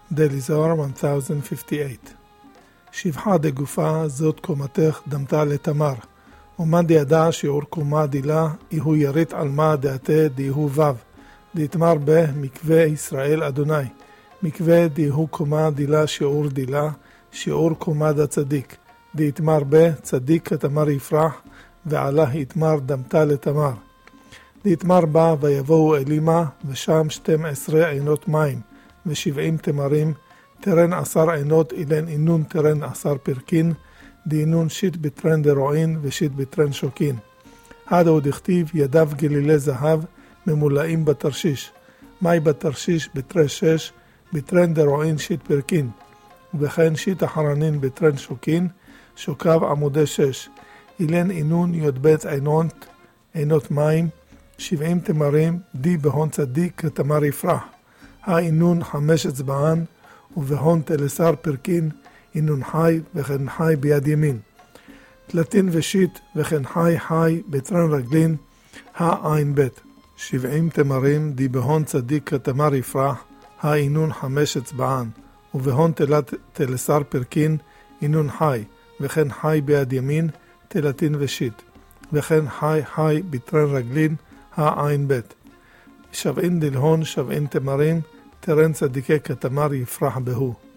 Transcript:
דליזור 1058. שבחה דגופה זאת קומתך דמתה לתמר. ומה דידע שיעור קומה דילה, איהו ירית על מה דעתה דיהו וו. דתמר במקווה ישראל אדוני. מקווה דיהו קומה דילה שיעור דילה, שיעור קומה דצדיק. דתמר בצדיק כתמר יפרח, ועלה יתמר דמתה לתמר. דתמר בה ויבואו אלימה, ושם 12 עינות מים, ו70 תמרים, תרן 10 עינות אילן אינון תרן 10 פרקין, דאינון שיט בטרן דרועין ושיט בטרן שוקין. הדו דכתיב ידיו גלילי זהב ממולאים בתרשיש. מי בתרשיש בטרי 6, בטרן דרועין שיט פרקין. וכן שיט החרנין בטרן שוקין, שוקיו עמודי 6. אילן אינון י"ב עינות מים, 70 תמרים, די בהון צדיק כתמר יפרח. האינון 5 אצבען, ובהון תלסר פרקין, אינון חי וכן חי ביד ימין. תלתין ושיט וכן חי בטרן רגלין, העין בית. 70 תמרים, די בהון צדיק כתמר יפרח, האינון 5 אצבען, ובהון תלסר פרקין, אינון חי, וכן חי ביד ימין, תלתין ושיט. וכן חי בטרן רגלין, העין בית. 70 דלהון 70 תמרים, תרן צדיקי כתמר יפרח בהו.